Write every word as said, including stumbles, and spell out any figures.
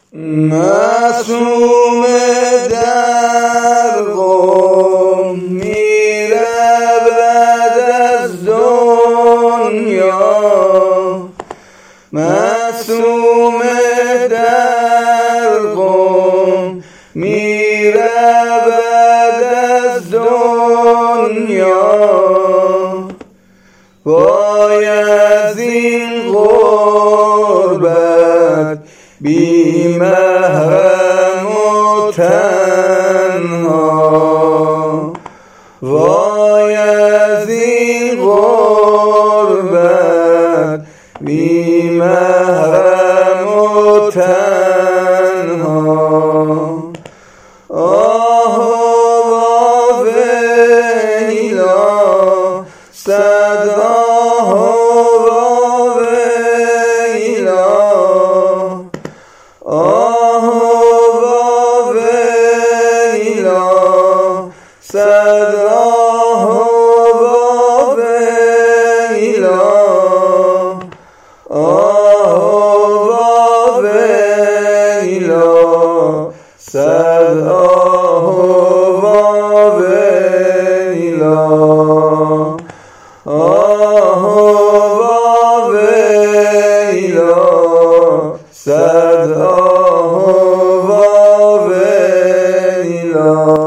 معصوم در قم میرود از دنیا، معصوم در قم میرود از دنیا. وای از این غربت بی محرم و تنها، وای از این غربت بی محرم و تنها. آه و ویلا صد آه و ویلا، آه و ویلا صد آه و ویلا، آه و ویلا صد آه و ویلا، آه و ویلا صد آه